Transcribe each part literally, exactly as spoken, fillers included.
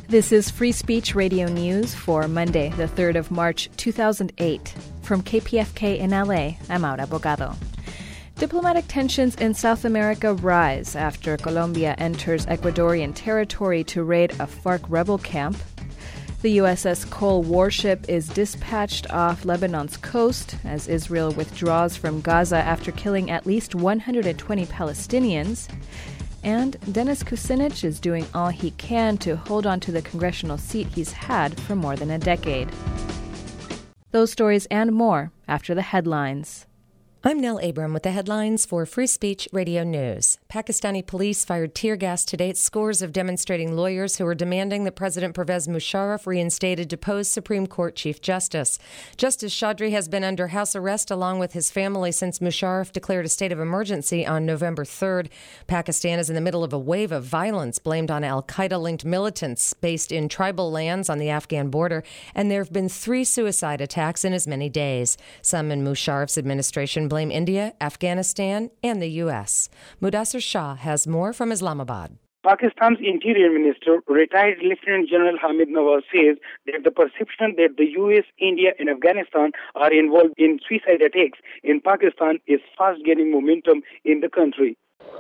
This is Free Speech Radio News for Monday, the third of March, two thousand eight. From K P F K in L A, I'm Aura Bogado. Diplomatic tensions in South America rise after Colombia enters Ecuadorian territory to raid a FARC rebel camp. The U S S Cole warship is dispatched off Lebanon's coast as Israel withdraws from Gaza after killing at least one hundred twenty Palestinians. And Denis Kucinich is doing all he can to hold on to the congressional seat he's had for more than a decade. Those stories and more after the headlines. I'm Nell Abram with the headlines for Free Speech Radio News. Pakistani police fired tear gas today at scores of demonstrating lawyers who are demanding that President Pervez Musharraf reinstated deposed Supreme Court Chief Justice. Justice Chaudhry has been under house arrest along with his family since Musharraf declared a state of emergency on November third. Pakistan is in the middle of a wave of violence blamed on al-Qaeda-linked militants based in tribal lands on the Afghan border, and there have been three suicide attacks in as many days. Some in Musharraf's administration blame India, Afghanistan, and the U S. Mudassir Shah has more from Islamabad. Pakistan's Interior Minister, retired Lieutenant General Hamid Nawaz, says that the perception that the U S, India, and Afghanistan are involved in suicide attacks in Pakistan is fast gaining momentum in the country.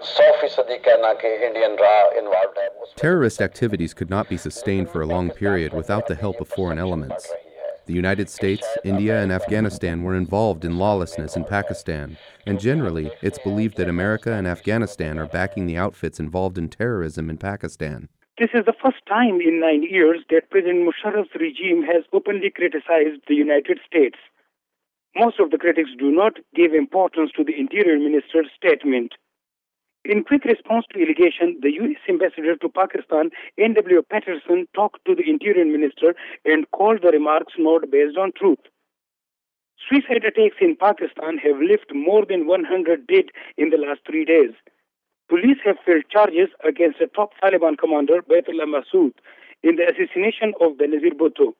Terrorist activities could not be sustained for a long period without the help of foreign elements. The United States, India, and Afghanistan were involved in lawlessness in Pakistan, and generally, it's believed that America and Afghanistan are backing the outfits involved in terrorism in Pakistan. This is the first time in nine years that President Musharraf's regime has openly criticized the United States. Most of the critics do not give importance to the Interior Minister's statement. In quick response to allegation, the U S ambassador to Pakistan, N W Patterson, talked to the Interior Minister and called the remarks not based on truth. Suicide attacks in Pakistan have left more than one hundred dead in the last three days. Police have filed charges against a top Taliban commander, Baitullah Masood, in the assassination of Benazir Bhutto.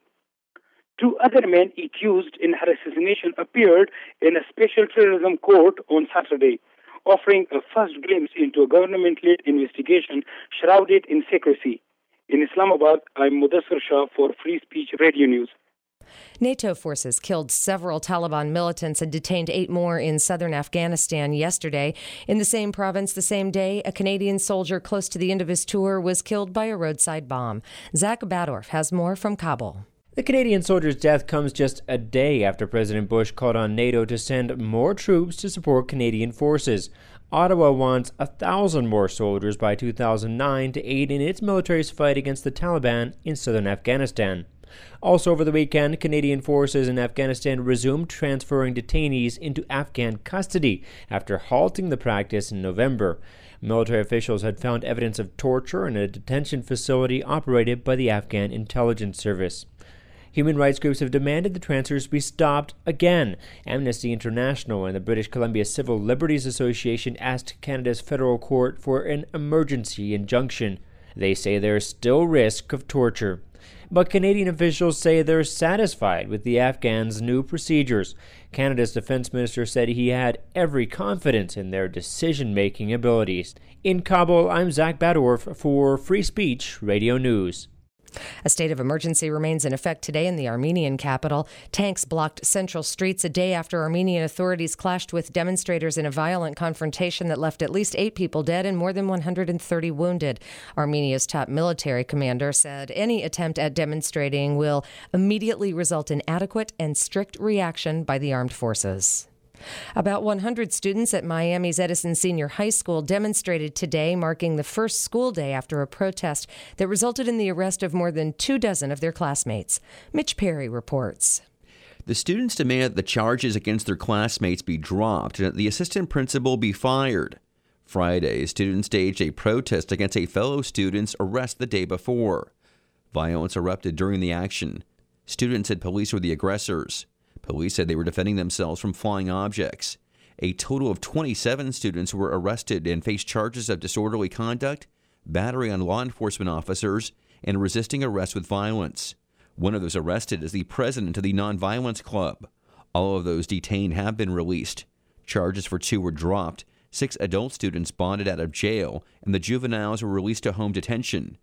Two other men accused in her assassination appeared in a special terrorism court on Saturday, offering a first glimpse into a government-led investigation shrouded in secrecy. In Islamabad, I'm Mudassir Shah for Free Speech Radio News. NATO forces killed several Taliban militants and detained eight more in southern Afghanistan yesterday. In the same province the same day, a Canadian soldier close to the end of his tour was killed by a roadside bomb. Zach Badorf has more from Kabul. The Canadian soldier's death comes just a day after President Bush called on NATO to send more troops to support Canadian forces. Ottawa wants a thousand more soldiers by two thousand nine to aid in its military's fight against the Taliban in southern Afghanistan. Also over the weekend, Canadian forces in Afghanistan resumed transferring detainees into Afghan custody after halting the practice in November. Military officials had found evidence of torture in a detention facility operated by the Afghan intelligence service. Human rights groups have demanded the transfers be stopped again. Amnesty International and the British Columbia Civil Liberties Association asked Canada's federal court for an emergency injunction. They say there is still risk of torture. But Canadian officials say they're satisfied with the Afghans' new procedures. Canada's defense minister said he had every confidence in their decision-making abilities. In Kabul, I'm Zach Badorf for Free Speech Radio News. A state of emergency remains in effect today in the Armenian capital. Tanks blocked central streets a day after Armenian authorities clashed with demonstrators in a violent confrontation that left at least eight people dead and more than one hundred thirty wounded. Armenia's top military commander said any attempt at demonstrating will immediately result in adequate and strict reaction by the armed forces. About one hundred students at Miami's Edison Senior High School demonstrated today, marking the first school day after a protest that resulted in the arrest of more than two dozen of their classmates. Mitch Perry reports. The students demand that the charges against their classmates be dropped and that the assistant principal be fired. Friday, students staged a protest against a fellow student's arrest the day before. Violence erupted during the action. Students said police were the aggressors. Police said they were defending themselves from flying objects. A total of twenty-seven students were arrested and faced charges of disorderly conduct, battery on law enforcement officers, and resisting arrest with violence. One of those arrested is the president of the Nonviolence Club. All of those detained have been released. Charges for two were dropped. Six adult students bonded out of jail, and the juveniles were released to home detention.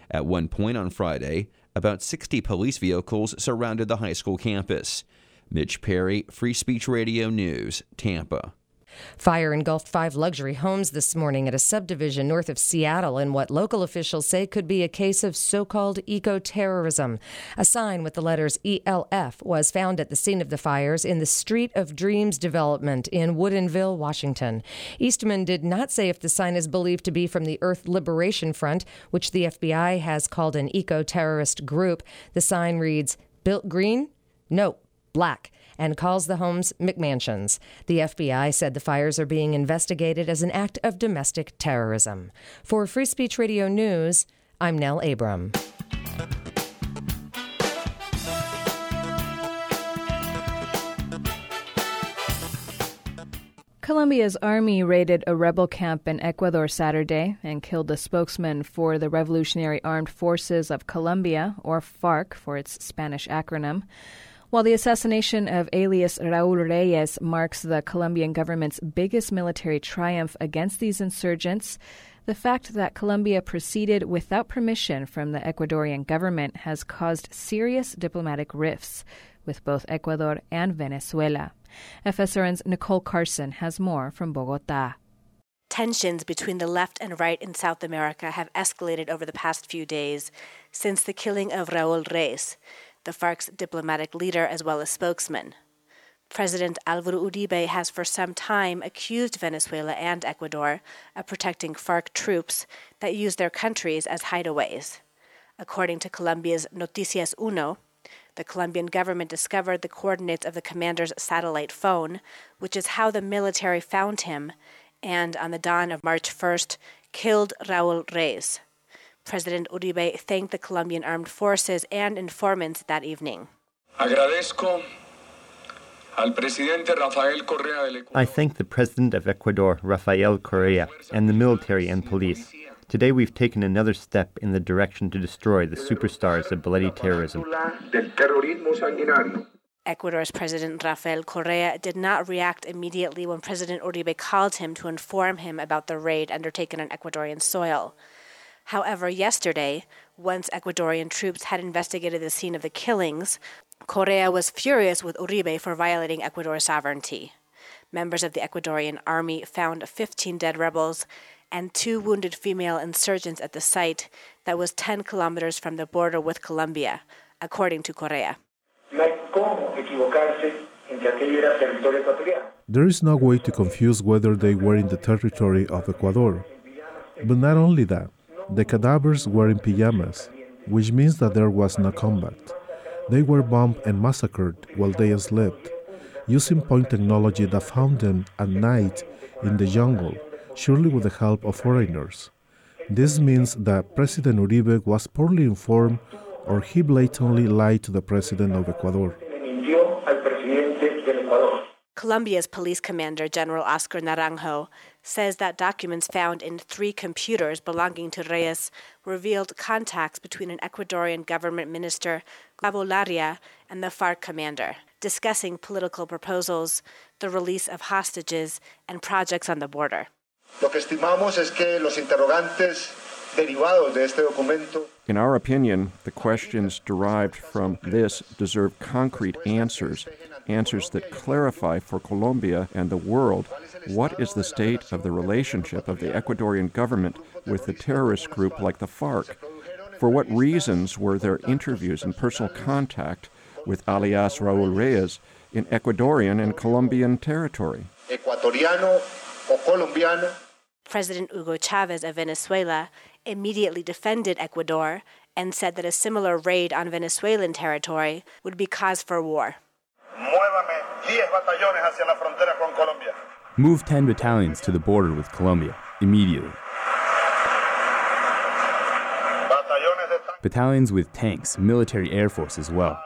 At one point on Friday, about sixty police vehicles surrounded the high school campus. Mitch Perry, Free Speech Radio News, Tampa. Fire engulfed five luxury homes this morning at a subdivision north of Seattle in what local officials say could be a case of so-called eco-terrorism. A sign with the letters E L F was found at the scene of the fires in the Street of Dreams development in Woodinville, Washington. Eastman did not say if the sign is believed to be from the Earth Liberation Front, which the F B I has called an eco-terrorist group. The sign reads, "Built green? No, black," and calls the homes McMansions. The F B I said the fires are being investigated as an act of domestic terrorism. For Free Speech Radio News, I'm Nell Abram. Colombia's army raided a rebel camp in Ecuador Saturday and killed a spokesman for the Revolutionary Armed Forces of Colombia, or FARC for its Spanish acronym. While the assassination of alias Raul Reyes marks the Colombian government's biggest military triumph against these insurgents, the fact that Colombia proceeded without permission from the Ecuadorian government has caused serious diplomatic rifts with both Ecuador and Venezuela. F S R N's Nicole Carson has more from Bogotá. Tensions between the left and right in South America have escalated over the past few days since the killing of Raul Reyes, the FARC's diplomatic leader as well as spokesman. President Álvaro Uribe has for some time accused Venezuela and Ecuador of protecting FARC troops that use their countries as hideaways. According to Colombia's Noticias Uno, the Colombian government discovered the coordinates of the commander's satellite phone, which is how the military found him, and on the dawn of March first, killed Raul Reyes. President Uribe thanked the Colombian armed forces and informants that evening. Agradezco al presidente Rafael Correa del I thank the President of Ecuador, Rafael Correa, and the military and police. Today we've taken another step in the direction to destroy the superstars of bloody terrorism. Ecuador's President Rafael Correa did not react immediately when President Uribe called him to inform him about the raid undertaken on Ecuadorian soil. However, yesterday, once Ecuadorian troops had investigated the scene of the killings, Correa was furious with Uribe for violating Ecuador's sovereignty. Members of the Ecuadorian army found fifteen dead rebels and two wounded female insurgents at the site that was ten kilometers from the border with Colombia, according to Correa. There is no way to confuse whether they were in the territory of Ecuador. But not only that, the cadavers were in pajamas, which means that there was no combat. They were bombed and massacred while they slept, using point technology that found them at night in the jungle, surely with the help of foreigners. This means that President Uribe was poorly informed, or he blatantly lied to the President of Ecuador. Colombia's police commander, General Oscar Naranjo, says that documents found in three computers belonging to Reyes revealed contacts between an Ecuadorian government minister, Gustavo Larria, and the FARC commander, discussing political proposals, the release of hostages, and projects on the border. Lo que estimamos es que los interrogantes derivados de este documento. In our opinion, the questions derived from this deserve concrete answers, answers that clarify for Colombia and the world what is the state of the relationship of the Ecuadorian government with the terrorist group like the FARC. For what reasons were there interviews and personal contact with alias Raul Reyes in Ecuadorian and Colombian territory? Ecuatoriano o colombiano. President Hugo Chavez of Venezuela immediately defended Ecuador and said that a similar raid on Venezuelan territory would be cause for war. Move ten battalions to the border with Colombia immediately. Battalions with tanks, military air force as well.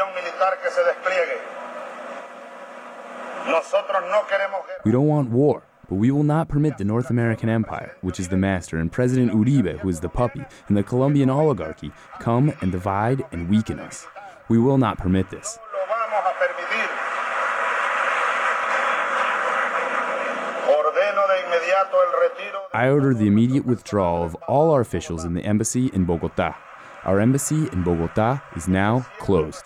We don't want war, but we will not permit the North American Empire, which is the master, and President Uribe, who is the puppy, and the Colombian oligarchy come and divide and weaken us. We will not permit this. I order the immediate withdrawal of all our officials in the embassy in Bogotá. Our embassy in Bogotá is now closed.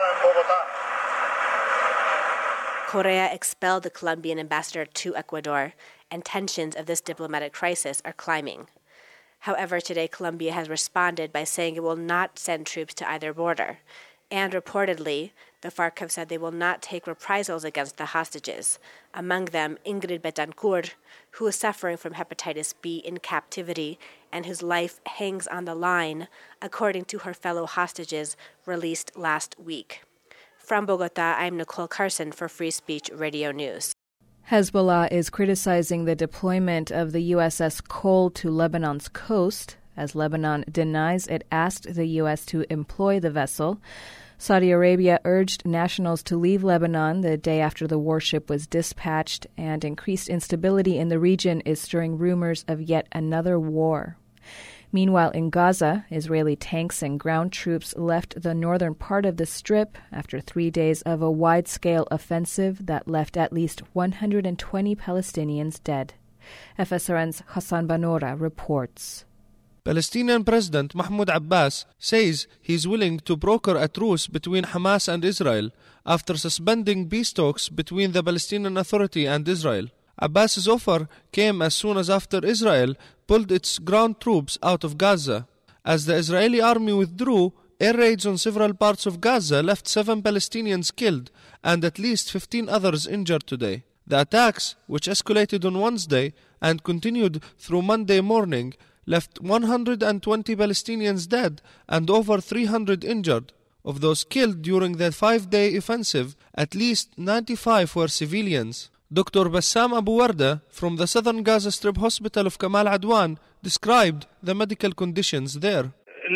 Correa expelled the Colombian ambassador to Ecuador, and tensions of this diplomatic crisis are climbing. However, today Colombia has responded by saying it will not send troops to either border. And reportedly, the FARC have said they will not take reprisals against the hostages, among them Ingrid Betancourt, who is suffering from hepatitis B in captivity and whose life hangs on the line, according to her fellow hostages released last week. From Bogotá, I'm Nicole Carson for Free Speech Radio News. Hezbollah is criticizing the deployment of the U S S Cole to Lebanon's coast, as Lebanon denies it asked the U S to employ the vessel. Saudi Arabia urged nationals to leave Lebanon the day after the warship was dispatched, and increased instability in the region is stirring rumors of yet another war. Meanwhile, in Gaza, Israeli tanks and ground troops left the northern part of the Strip after three days of a wide-scale offensive that left at least one hundred twenty Palestinians dead. F S R N's Hassan Banora reports. Palestinian President Mahmoud Abbas says he is willing to broker a truce between Hamas and Israel after suspending peace talks between the Palestinian Authority and Israel. Abbas's offer came as soon as after Israel pulled its ground troops out of Gaza. As the Israeli army withdrew, air raids on several parts of Gaza left seven Palestinians killed and at least fifteen others injured today. The attacks, which escalated on Wednesday and continued through Monday morning, left one hundred twenty Palestinians dead and over three hundred injured. Of those killed during the five-day offensive, at least ninety-five were civilians. Doctor Bassam Abu Warda from the Southern Gaza Strip Hospital of Kamal Adwan described the medical conditions there.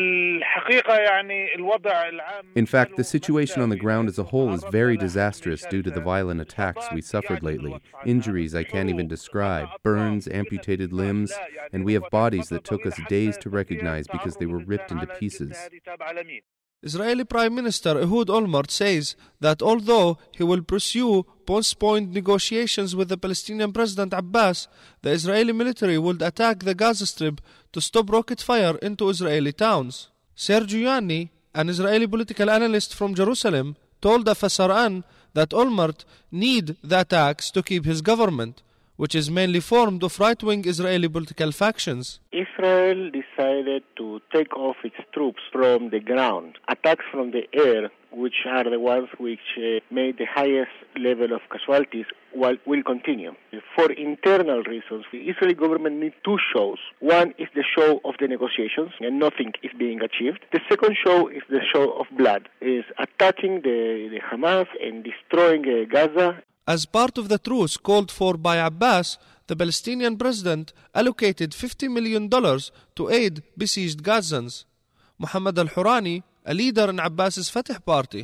In fact, the situation on the ground as a whole is very disastrous due to the violent attacks we suffered lately. Injuries I can't even describe, burns, amputated limbs, and we have bodies that took us days to recognize because they were ripped into pieces. Israeli Prime Minister Ehud Olmert says that although he will pursue postponed negotiations with the Palestinian President Abbas, the Israeli military would attack the Gaza Strip to stop rocket fire into Israeli towns. Sergio Yanni, an Israeli political analyst from Jerusalem, told F S R N that Olmert need the attacks to keep his government, which is mainly formed of right-wing Israeli political factions. Israel decided to take off its troops from the ground. Attacks from the air, which are the ones which uh, made the highest level of casualties, will, will continue. For internal reasons, the Israeli government needs two shows. One is the show of the negotiations, and nothing is being achieved. The second show is the show of blood, is attacking the, the Hamas and destroying uh, Gaza. As part of the truce called for by Abbas, the Palestinian president allocated fifty million dollars to aid besieged Gazans. Muhammad al-Hurani, a leader in Abbas's Fatah party.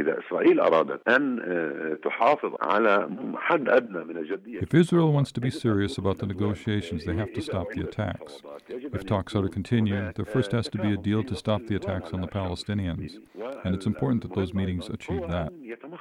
If Israel wants to be serious about the negotiations, they have to stop the attacks. If talks are to continue, there first has to be a deal to stop the attacks on the Palestinians, and it's important that those meetings achieve that.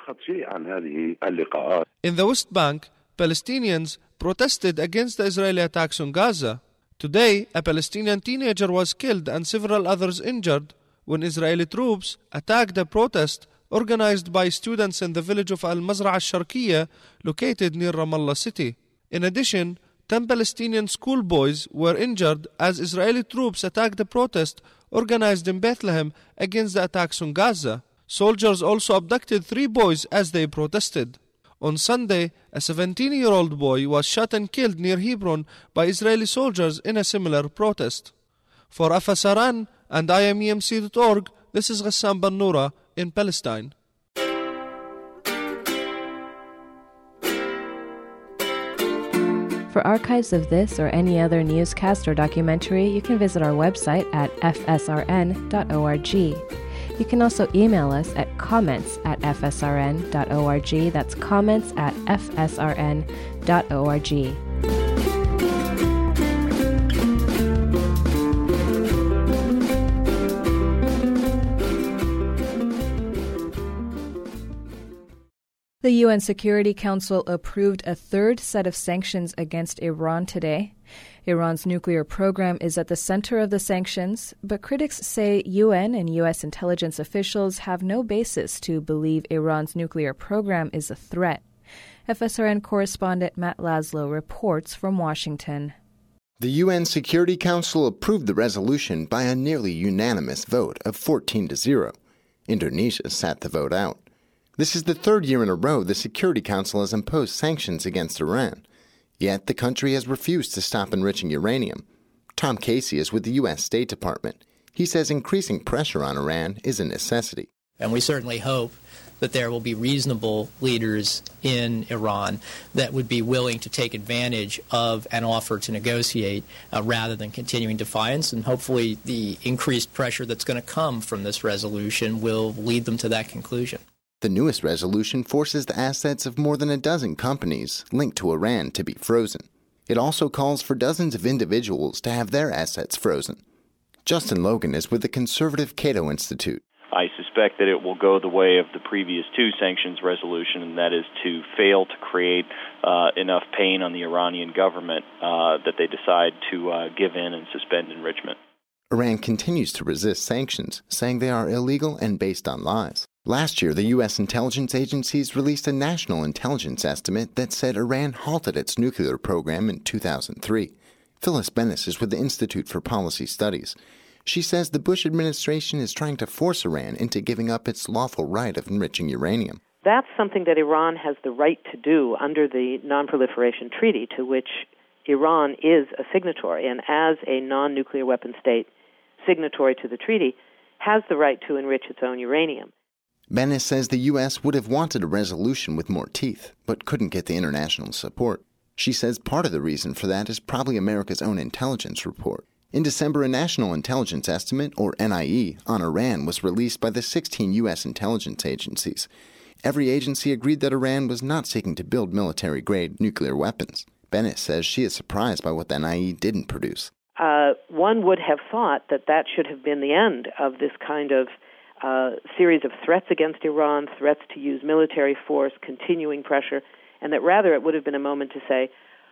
In the West Bank, Palestinians protested against the Israeli attacks on Gaza. Today, a Palestinian teenager was killed and several others injured when Israeli troops attacked a protest organized by students in the village of Al-Mazra'a Al-Sharqiyya, located near Ramallah city. In addition, ten Palestinian schoolboys were injured as Israeli troops attacked a protest organized in Bethlehem against the attacks on Gaza. Soldiers also abducted three boys as they protested. On Sunday, a seventeen-year-old boy was shot and killed near Hebron by Israeli soldiers in a similar protest. For F S R N and I M E M C dot org, this is Ghassan Bannoura in Palestine. For archives of this or any other newscast or documentary, you can visit our website at f s r n dot org. You can also email us at comments at f s r n dot org. That's comments at f s r n dot org. The The U N Security Council approved a third set of sanctions against Iran today. Iran's nuclear program is at the center of the sanctions, but critics say U N and U S intelligence officials have no basis to believe Iran's nuclear program is a threat. F S R N correspondent Matt Laszlo reports from Washington. The U N Security Council approved the resolution by a nearly unanimous vote of fourteen to zero. Indonesia sat the vote out. This is the third year in a row the Security Council has imposed sanctions against Iran. Yet the country has refused to stop enriching uranium. Tom Casey is with the U S State Department. He says increasing pressure on Iran is a necessity. And we certainly hope that there will be reasonable leaders in Iran that would be willing to take advantage of an offer to negotiate uh, rather than continuing defiance. And hopefully the increased pressure that's going to come from this resolution will lead them to that conclusion. The newest resolution forces the assets of more than a dozen companies linked to Iran to be frozen. It also calls for dozens of individuals to have their assets frozen. Justin Logan is with the conservative Cato Institute. I suspect that it will go the way of the previous two sanctions resolution, and that is to fail to create uh, enough pain on the Iranian government uh, that they decide to uh, give in and suspend enrichment. Iran continues to resist sanctions, saying they are illegal and based on lies. Last year, the U S intelligence agencies released a national intelligence estimate that said Iran halted its nuclear program in two thousand three. Phyllis Bennis is with the Institute for Policy Studies. She says the Bush administration is trying to force Iran into giving up its lawful right of enriching uranium. That's something that Iran has the right to do under the Non-Proliferation Treaty, to which Iran is a signatory, and as a non-nuclear weapon state signatory to the treaty, has the right to enrich its own uranium. Bennis says the U S would have wanted a resolution with more teeth, but couldn't get the international support. She says part of the reason for that is probably America's own intelligence report. In December, a National Intelligence Estimate, or N I E, on Iran was released by the sixteen U S intelligence agencies. Every agency agreed that Iran was not seeking to build military-grade nuclear weapons. Bennis says she is surprised by what the N I E didn't produce. Uh, one would have thought that that should have been the end of this kind of uh, series of threats against Iran, threats to use military force, continuing pressure, and that rather it would have been a moment to say,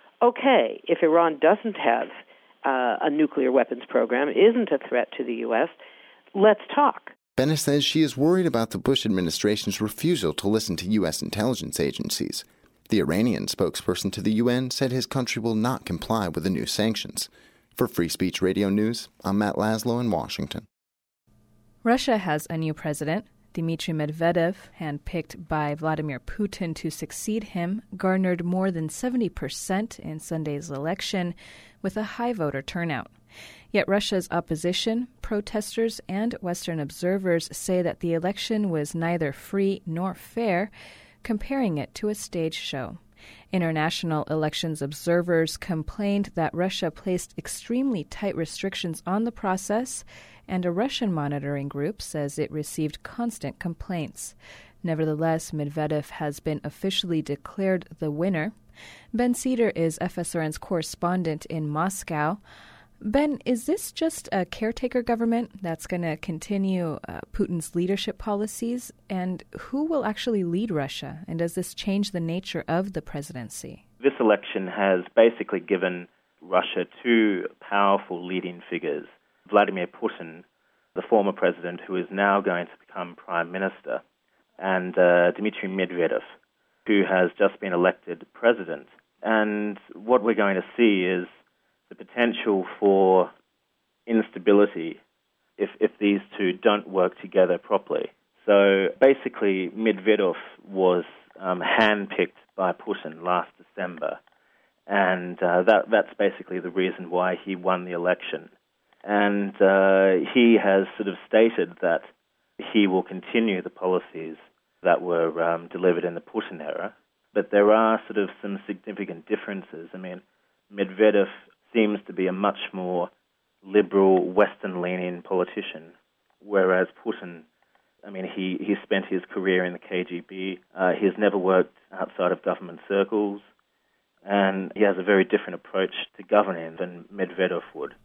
okay, if Iran doesn't have uh, a nuclear weapons program, isn't a threat to the U S, let's talk. Bennis says she is worried about the Bush administration's refusal to listen to U S intelligence agencies. The Iranian spokesperson to the U N said his country will not comply with the new sanctions. For Free Speech Radio News, I'm Matt Laszlo in Washington. Russia has a new president. Dmitry Medvedev, handpicked by Vladimir Putin to succeed him, garnered more than seventy percent in Sunday's election, with a high voter turnout. Yet Russia's opposition, protesters, and Western observers say that the election was neither free nor fair, comparing it to a stage show. International elections observers complained that Russia placed extremely tight restrictions on the process, and a Russian monitoring group says it received constant complaints. Nevertheless, Medvedev has been officially declared the winner. Ben Cedar is F S R N's correspondent in Moscow. Ben, is this just a caretaker government that's going to continue uh, Putin's leadership policies? And who will actually lead Russia? And does this change the nature of the presidency? This election has basically given Russia two powerful leading figures. Vladimir Putin, the former president who is now going to become prime minister, and uh, Dmitry Medvedev, who has just been elected president. And what we're going to see is the potential for instability if, if these two don't work together properly. So basically, Medvedev was um, handpicked by Putin last December, and uh, that, that's basically the reason why he won the election. And uh, he has sort of stated that he will continue the policies that were um, delivered in the Putin era, but there are sort of some significant differences. I mean, Medvedev seems to be a much more liberal, Western-leaning politician, whereas Putin, I mean, he, he spent his career in the K G B. Uh, he's never worked outside of government circles, and he has a very different approach to governing than Medvedev would.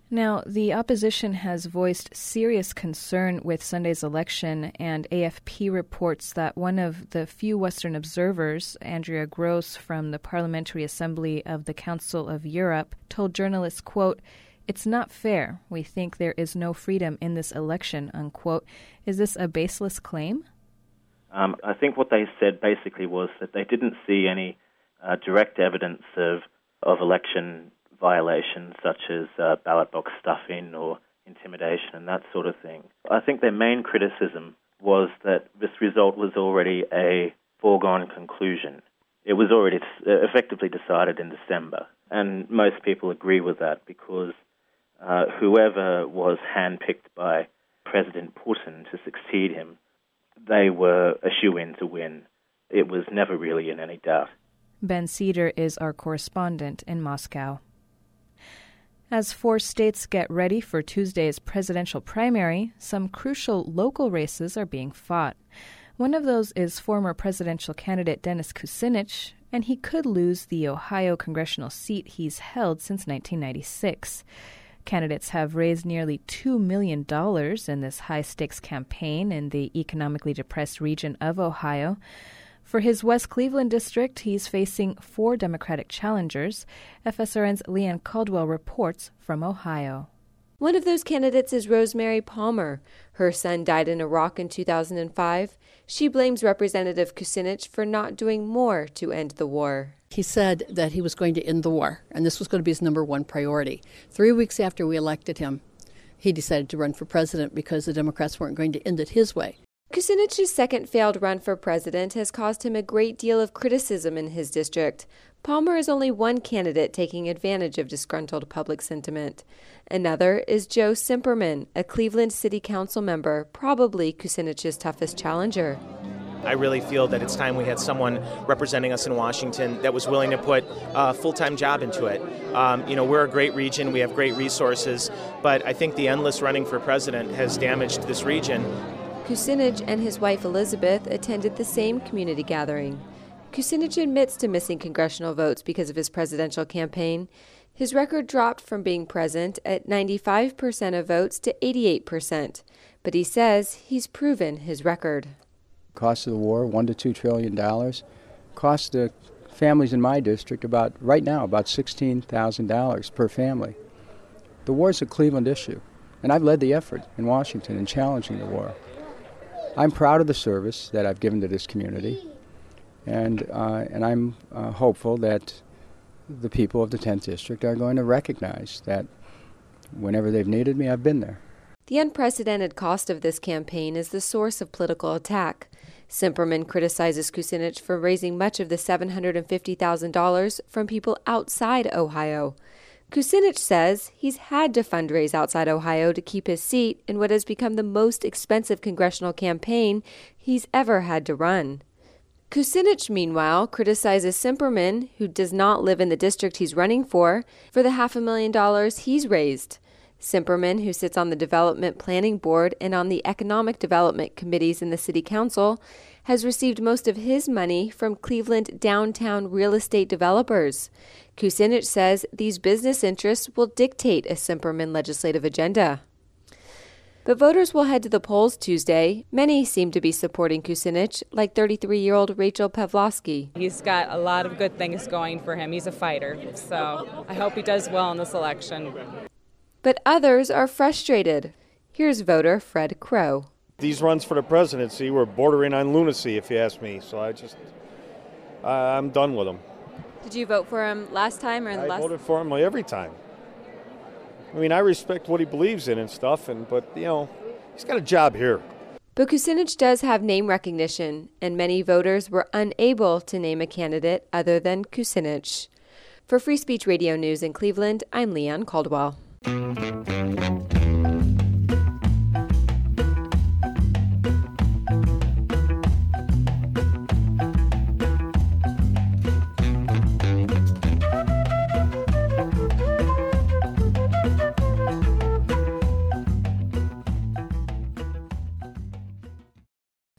Now, the opposition has voiced serious concern with Sunday's election, and A F P reports that one of the few Western observers, Andrea Gross from the Parliamentary Assembly of the Council of Europe, told journalists, quote, "It's not fair. We think there is no freedom in this election," unquote. Is this a baseless claim? Um, I think what they said basically was that they didn't see any uh, direct evidence of, of election violations such as uh, ballot box stuffing or intimidation and that sort of thing. I think their main criticism was that this result was already a foregone conclusion. It was already effectively decided in December, and most people agree with that because uh, whoever was handpicked by President Putin to succeed him, they were a shoo-in to win. It was never really in any doubt. Ben Cedar is our correspondent in Moscow. As four states get ready for Tuesday's presidential primary, some crucial local races are being fought. One of those is former presidential candidate Dennis Kucinich, and he could lose the Ohio congressional seat he's held since nineteen ninety-six. Candidates have raised nearly two million dollars in this high-stakes campaign in the economically depressed region of Ohio. For his West Cleveland district, he's facing four Democratic challengers. F S R N's Leanne Caldwell reports from Ohio. One of those candidates is Rosemary Palmer. Her son died in Iraq in two thousand five. She blames Representative Kucinich for not doing more to end the war. He said that he was going to end the war, and this was going to be his number one priority. Three weeks after we elected him, he decided to run for president because the Democrats weren't going to end it his way. Kucinich's second failed run for president has caused him a great deal of criticism in his district. Palmer is only one candidate taking advantage of disgruntled public sentiment. Another is Joe Simperman, a Cleveland City Council member, probably Kucinich's toughest challenger. I really feel that it's time we had someone representing us in Washington that was willing to put a full-time job into it. Um, you know, we're a great region, we have great resources, but I think the endless running for president has damaged this region. Kucinich and his wife Elizabeth attended the same community gathering. Kucinich admits to missing congressional votes because of his presidential campaign. His record dropped from being present at ninety-five percent of votes to eighty-eight percent, but he says he's proven his record. Cost of the war, one to two trillion dollars. Cost the families in my district about right now about sixteen thousand dollars per family. The war is a Cleveland issue, and I've led the effort in Washington in challenging the war. I'm proud of the service that I've given to this community, and uh, and I'm uh, hopeful that the people of the tenth District are going to recognize that whenever they've needed me, I've been there. The unprecedented cost of this campaign is the source of political attack. Simperman criticizes Kucinich for raising much of the seven hundred fifty thousand dollars from people outside Ohio. Kucinich says he's had to fundraise outside Ohio to keep his seat in what has become the most expensive congressional campaign he's ever had to run. Kucinich, meanwhile, criticizes Simperman, who does not live in the district he's running for, for the half a million dollars he's raised. Simperman, who sits on the Development Planning Board and on the Economic Development Committees in the City Council, has received most of his money from Cleveland downtown real estate developers. Kucinich says these business interests will dictate a Simperman legislative agenda. But voters will head to the polls Tuesday. Many seem to be supporting Kucinich, like thirty-three-year-old Rachel Pavlovsky. He's got a lot of good things going for him. He's a fighter, so I hope he does well in this election. But others are frustrated. Here's voter Fred Crow. These runs for the presidency were bordering on lunacy, if you ask me. So I just, uh, I'm done with them. Did you vote for him last time or in the I last? I voted for him every time. I mean, I respect what he believes in and stuff, and but you know, he's got a job here. But Kucinich does have name recognition, and many voters were unable to name a candidate other than Kucinich. For Free Speech Radio News in Cleveland, I'm Leanne Caldwell.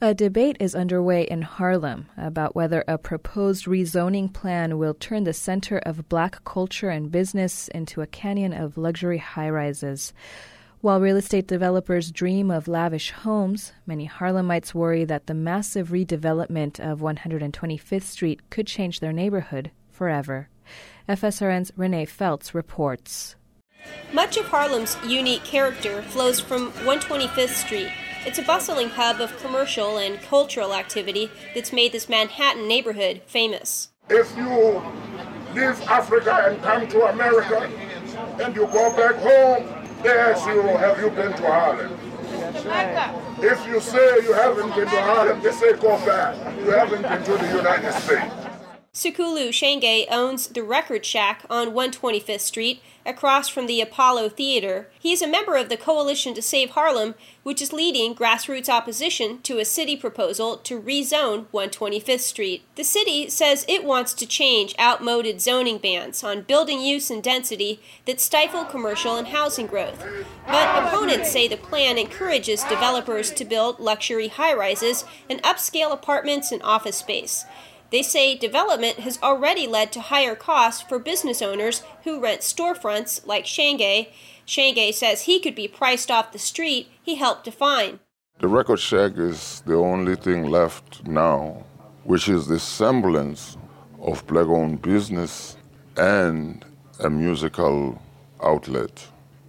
A debate is underway in Harlem about whether a proposed rezoning plan will turn the center of black culture and business into a canyon of luxury high-rises. While real estate developers dream of lavish homes, many Harlemites worry that the massive redevelopment of one hundred twenty-fifth Street could change their neighborhood forever. F S R N's Renee Feltz reports. Much of Harlem's unique character flows from one hundred twenty-fifth Street. It's a bustling hub of commercial and cultural activity that's made this Manhattan neighborhood famous. If you leave Africa and come to America and you go back home, they ask you, have you been to Harlem? That's right. If you say you haven't been to Harlem, they say go back. You haven't been to the United States. Sekulu Shenge owns the Record Shack on one hundred twenty-fifth Street, across from the Apollo Theater. He is a member of the Coalition to Save Harlem, which is leading grassroots opposition to a city proposal to rezone one hundred twenty-fifth Street. The city says it wants to change outmoded zoning bans on building use and density that stifle commercial and housing growth. But opponents say the plan encourages developers to build luxury high-rises and upscale apartments and office space. They say development has already led to higher costs for business owners who rent storefronts like Shenge. Shenge says he could be priced off the street he helped define. The Record Shack is the only thing left now, which is the semblance of black-owned business and a musical outlet.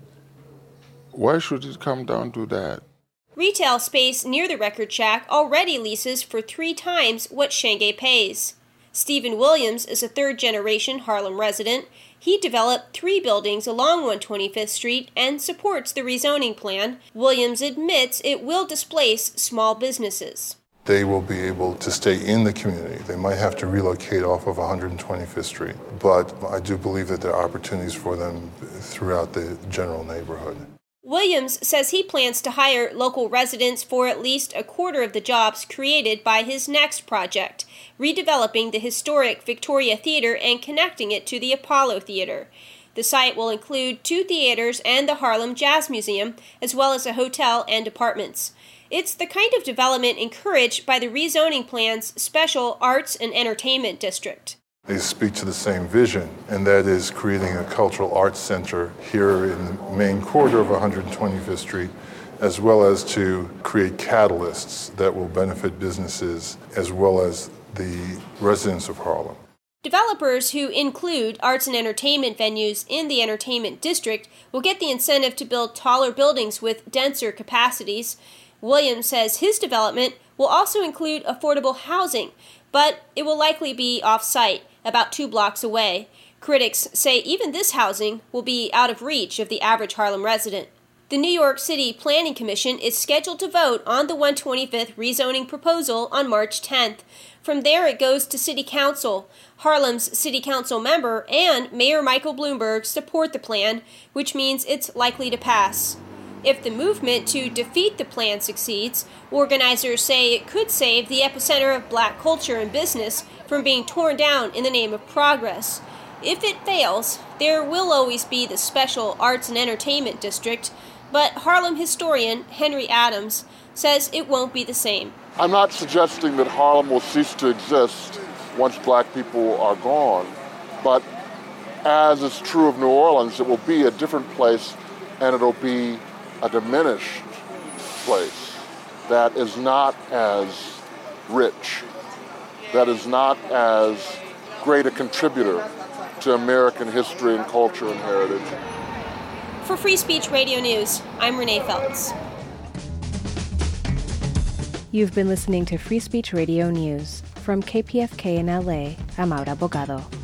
Why should it come down to that? Retail space near the Record Shack already leases for three times what Shenge pays. Stephen Williams is a third-generation Harlem resident. He developed three buildings along one hundred twenty-fifth Street and supports the rezoning plan. Williams admits it will displace small businesses. They will be able to stay in the community. They might have to relocate off of one hundred twenty-fifth Street, but I do believe that there are opportunities for them throughout the general neighborhood. Williams says he plans to hire local residents for at least a quarter of the jobs created by his next project, redeveloping the historic Victoria Theater and connecting it to the Apollo Theater. The site will include two theaters and the Harlem Jazz Museum, as well as a hotel and apartments. It's the kind of development encouraged by the rezoning plan's Special Arts and Entertainment District. They speak to the same vision, and that is creating a cultural arts center here in the main corridor of one hundred twenty-fifth Street, as well as to create catalysts that will benefit businesses as well as the residents of Harlem. Developers who include arts and entertainment venues in the entertainment district will get the incentive to build taller buildings with denser capacities. Williams says his development will also include affordable housing, but it will likely be off-site, about two blocks away. Critics say even this housing will be out of reach of the average Harlem resident. The New York City Planning Commission is scheduled to vote on the one hundred twenty-fifth rezoning proposal on March tenth. From there, it goes to City Council. Harlem's City Council member and Mayor Michael Bloomberg support the plan, which means it's likely to pass. If the movement to defeat the plan succeeds, organizers say it could save the epicenter of black culture and business from being torn down in the name of progress. If it fails, there will always be the Special Arts and Entertainment District, but Harlem historian Henry Adams says it won't be the same. I'm not suggesting that Harlem will cease to exist once black people are gone, but as is true of New Orleans, it will be a different place, and it'll be a diminished place that is not as rich, that is not as great a contributor to American history and culture and heritage. For Free Speech Radio News, I'm Renee Feltz. You've been listening to Free Speech Radio News. From K P F K in L A, I'm Aura Bogado.